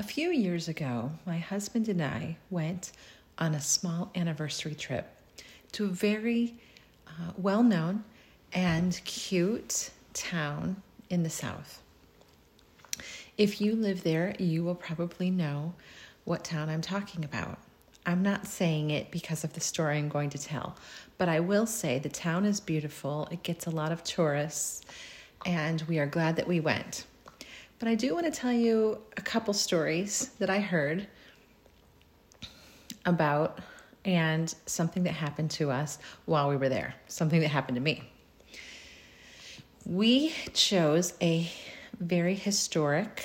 A few years ago, my husband and I went on a small anniversary trip to a very well-known and cute town in the South. If you live there, you will probably know what town I'm talking about. I'm not saying it because of the story I'm going to tell, but I will say the town is beautiful. It gets a lot of tourists, and we are glad that we went. But I do want to tell you a couple stories that I heard about and something that happened to us while we were there, something that happened to me. We chose a very historic,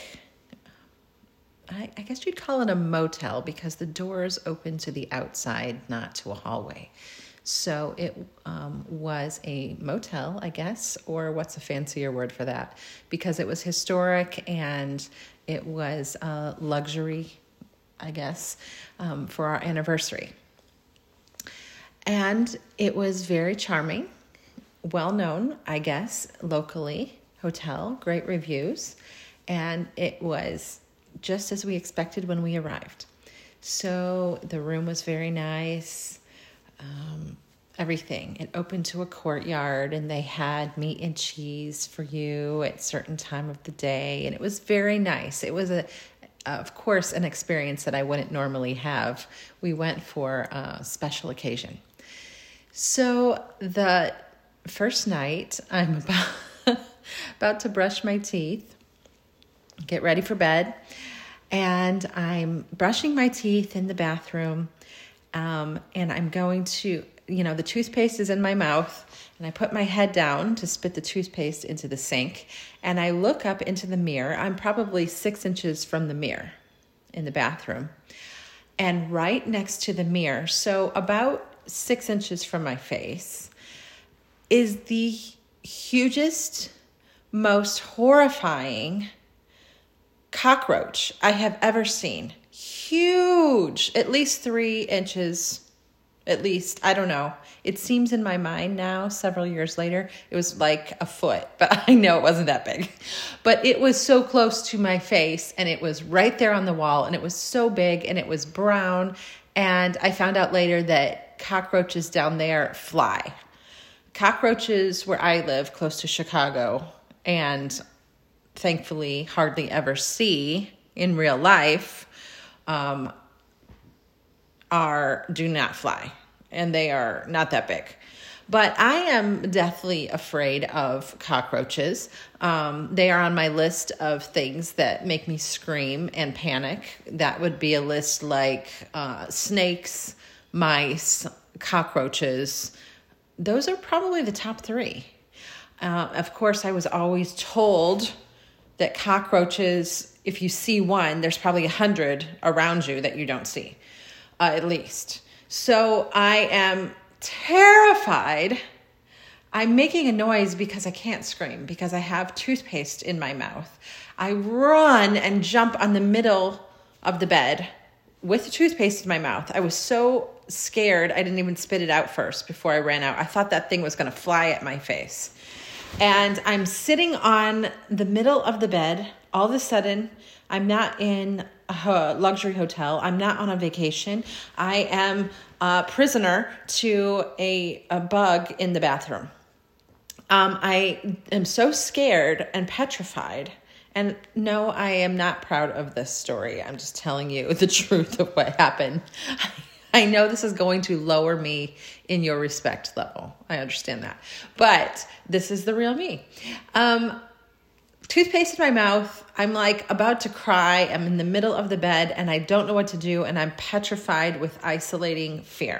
I guess you'd call it a motel because the doors open to the outside, not to a hallway. So it was a motel, I guess, or what's a fancier word for that? Because it was historic and it was a luxury, I guess, for our anniversary. And it was very charming, well-known, I guess, locally, hotel, great reviews, and it was just as we expected when we arrived. So the room was very nice. Everything. It opened to a courtyard and they had meat and cheese for you at a certain time of the day. And it was very nice. It was, of course, an experience that I wouldn't normally have. We went for a special occasion. So the first night, I'm about to brush my teeth, get ready for bed. And I'm brushing my teeth in the bathroom. And I'm going to, the toothpaste is in my mouth, and I put my head down to spit the toothpaste into the sink, and I look up into the mirror. I'm probably 6 inches from the mirror in the bathroom, and right next to the mirror, so about 6 inches from my face, is the hugest, most horrifying cockroach I have ever seen. Huge, at least 3 inches. At least, I don't know. It seems in my mind now, several years later, it was like a foot, but I know it wasn't that big. But it was so close to my face, and it was right there on the wall, and it was so big, and it was brown. And I found out later that cockroaches down there fly. Cockroaches where I live, close to Chicago, and thankfully hardly ever see in real life, do not fly, and they are not that big. But I am deathly afraid of cockroaches. They are on my list of things that make me scream and panic. That would be a list like snakes, mice, cockroaches. Those are probably the top 3. Of course, I was always told that cockroaches, if you see one, there's probably 100 around you that you don't see, at least. So I am terrified. I'm making a noise because I can't scream, because I have toothpaste in my mouth. I run and jump on the middle of the bed with the toothpaste in my mouth. I was so scared, I didn't even spit it out first before I ran out. I thought that thing was going to fly at my face. And I'm sitting on the middle of the bed. All of a sudden, I'm not in a luxury hotel. I'm not on a vacation. I am a prisoner to a bug in the bathroom. I am so scared and petrified. And no, I am not proud of this story. I'm just telling you the truth of what happened. I know this is going to lower me in your respect level. I understand that. But this is the real me. Toothpaste in my mouth. I'm like about to cry. I'm in the middle of the bed and I don't know what to do. And I'm petrified with isolating fear.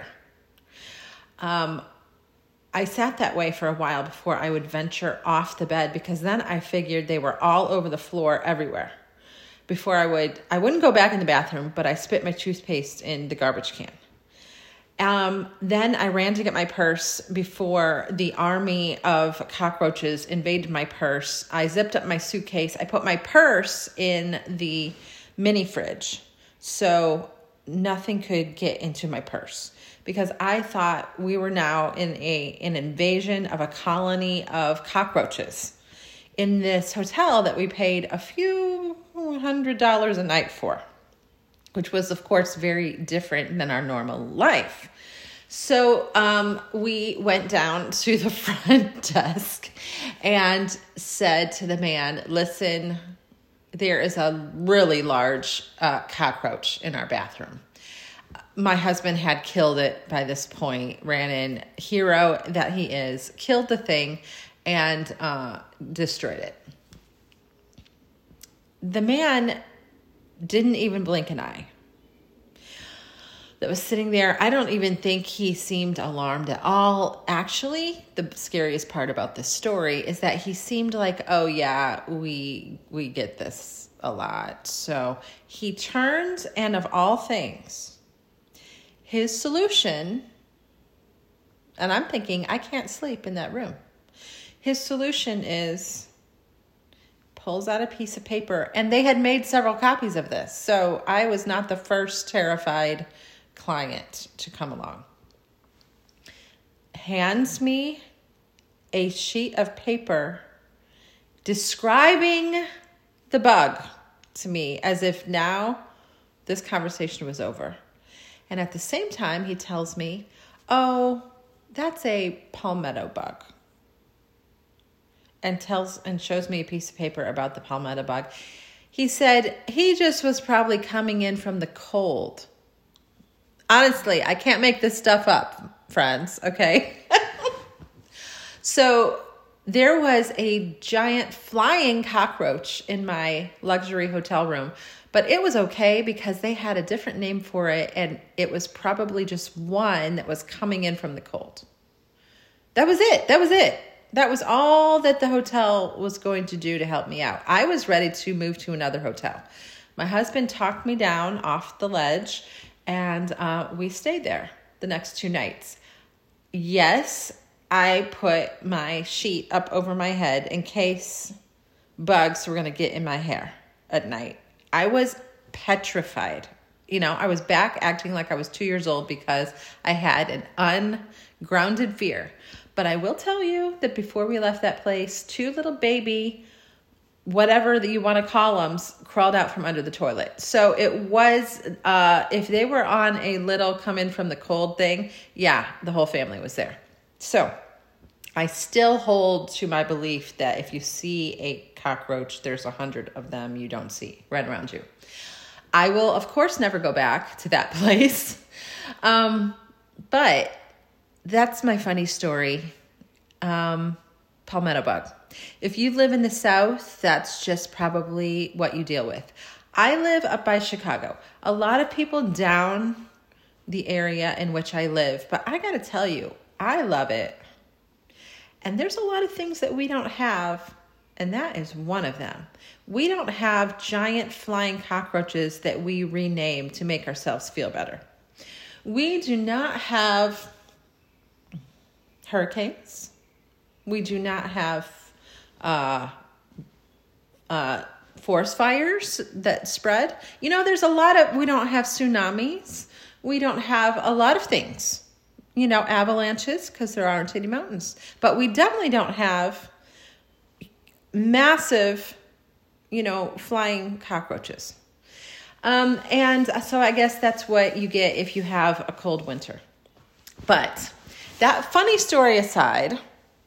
I sat that way for a while before I would venture off the bed, because then I figured they were all over the floor everywhere. Before I wouldn't go back in the bathroom, but I spit my toothpaste in the garbage can. Then I ran to get my purse before the army of cockroaches invaded my purse. I zipped up my suitcase. I put my purse in the mini fridge so nothing could get into my purse, because I thought we were now in an invasion of a colony of cockroaches in this hotel that we paid a few $100 a night for, which was, of course, very different than our normal life. So we went down to the front desk and said to the man, listen, there is a really large cockroach in our bathroom. My husband had killed it by this point, ran in, hero that he is, killed the thing and destroyed it. The man didn't even blink an eye. That was sitting there. I don't even think he seemed alarmed at all. Actually, the scariest part about this story is that he seemed like, oh yeah, we get this a lot. So he turned, and of all things, his solution, and I'm thinking, I can't sleep in that room. His solution is pulls out a piece of paper, and they had made several copies of this. So I was not the first terrified client to come along. Hands me a sheet of paper describing the bug to me as if now this conversation was over. And at the same time, he tells me, oh, that's a palmetto bug. And shows me a piece of paper about the palmetto bug. He said he just was probably coming in from the cold. Honestly, I can't make this stuff up, friends, okay? So there was a giant flying cockroach in my luxury hotel room, but it was okay because they had a different name for it, and it was probably just one that was coming in from the cold. That was it. That was all that the hotel was going to do to help me out. I was ready to move to another hotel. My husband talked me down off the ledge, and we stayed there the next 2 nights. Yes, I put my sheet up over my head in case bugs were going to get in my hair at night. I was petrified. I was back acting like I was 2 years old because I had an ungrounded fear. But I will tell you that before we left that place, 2 little baby, whatever that you want to call them, crawled out from under the toilet. So it was, if they were on a little come in from the cold thing, yeah, the whole family was there. So I still hold to my belief that if you see a cockroach, there's 100 of them you don't see right around you. I will, of course, never go back to that place. But that's my funny story. Palmetto bug. If you live in the South, that's just probably what you deal with. I live up by Chicago. A lot of people down the area in which I live, but I got to tell you, I love it. And there's a lot of things that we don't have, and that is one of them. We don't have giant flying cockroaches that we rename to make ourselves feel better. We do not have hurricanes. We do not have forest fires that spread. There's a lot of, we don't have tsunamis. We don't have a lot of things, avalanches, because there aren't any mountains. But we definitely don't have massive, flying cockroaches. And so I guess that's what you get if you have a cold winter. But that funny story aside,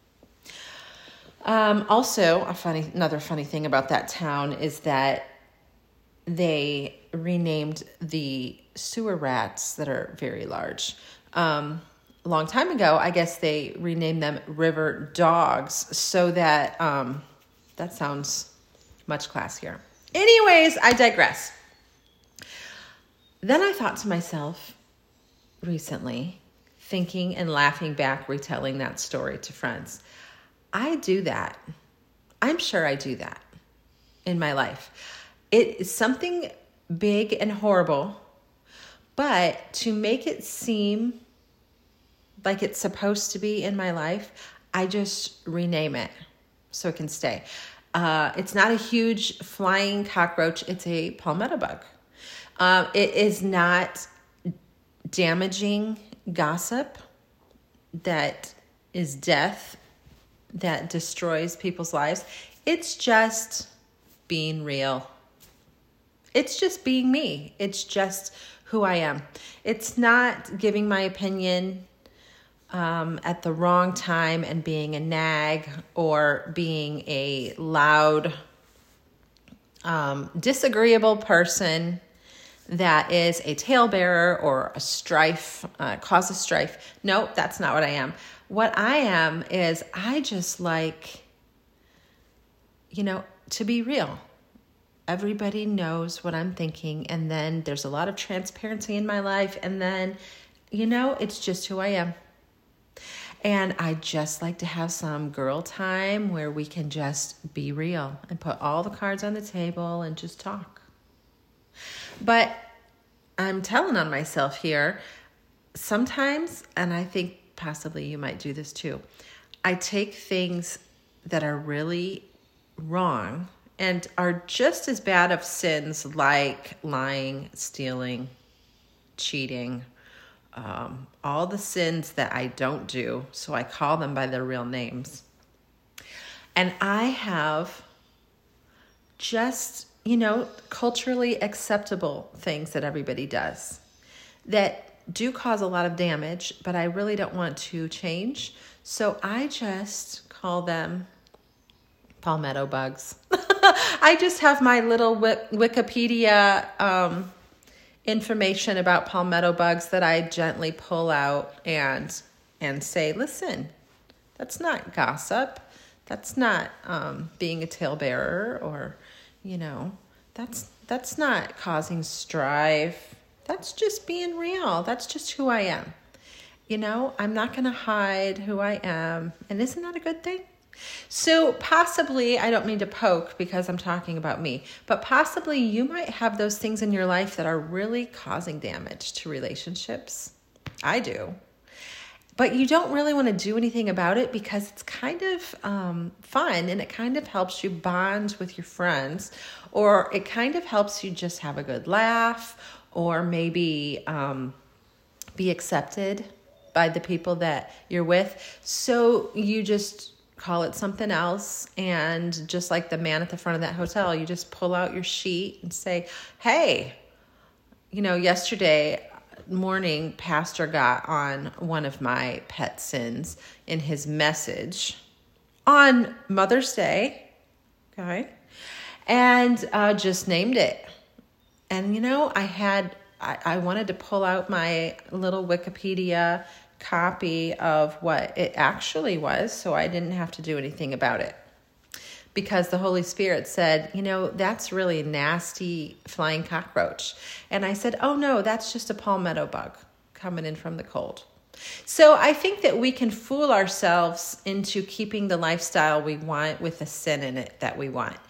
also another funny thing about that town is that they renamed the sewer rats that are very large. A long time ago, I guess they renamed them river dogs so that, that sounds much classier. Anyways, I digress. Then I thought to myself recently, thinking and laughing back, retelling that story to friends. I do that. I'm sure I do that in my life. It is something big and horrible, but to make it seem like it's supposed to be in my life, I just rename it so it can stay. It's not a huge flying cockroach. It's a palmetto bug. It is not damaging gossip that is death, that destroys people's lives. It's just being real. It's just being me. It's just who I am. It's not giving my opinion at the wrong time and being a nag or being a loud, disagreeable person that is a talebearer or a strife, causes strife. No, that's not what I am. What I am is I just like, to be real. Everybody knows what I'm thinking, and then there's a lot of transparency in my life, and then, it's just who I am. And I just like to have some girl time where we can just be real and put all the cards on the table and just talk. But I'm telling on myself here, sometimes, and I think possibly you might do this too, I take things that are really wrong and are just as bad of sins like lying, stealing, cheating, all the sins that I don't do, so I call them by their real names. And I have just, culturally acceptable things that everybody does that do cause a lot of damage, but I really don't want to change. So I just call them palmetto bugs. I just have my little Wikipedia information about palmetto bugs that I gently pull out and say, listen, that's not gossip. That's not being a talebearer, or, that's not causing strife. That's just being real. That's just who I am. I'm not going to hide who I am. And isn't that a good thing? So possibly, I don't mean to poke because I'm talking about me, but possibly you might have those things in your life that are really causing damage to relationships. I do. But you don't really want to do anything about it because it's kind of fun, and it kind of helps you bond with your friends, or it kind of helps you just have a good laugh, or maybe be accepted by the people that you're with. So you just call it something else, and just like the man at the front of that hotel, you just pull out your sheet and say, hey, yesterday morning, Pastor got on one of my pet sins in his message on Mother's Day, okay, and just named it. And, I wanted to pull out my little Wikipedia copy of what it actually was, so I didn't have to do anything about it. Because the Holy Spirit said, that's really a nasty flying cockroach. And I said, oh no, that's just a palmetto bug coming in from the cold. So I think that we can fool ourselves into keeping the lifestyle we want with a sin in it that we want.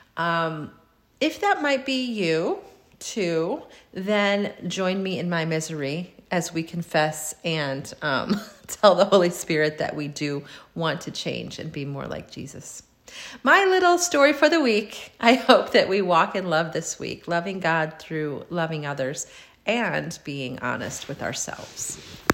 If that might be you too, then join me in my misery as we confess and tell the Holy Spirit that we do want to change and be more like Jesus. My little story for the week. I hope that we walk in love this week, loving God through loving others and being honest with ourselves.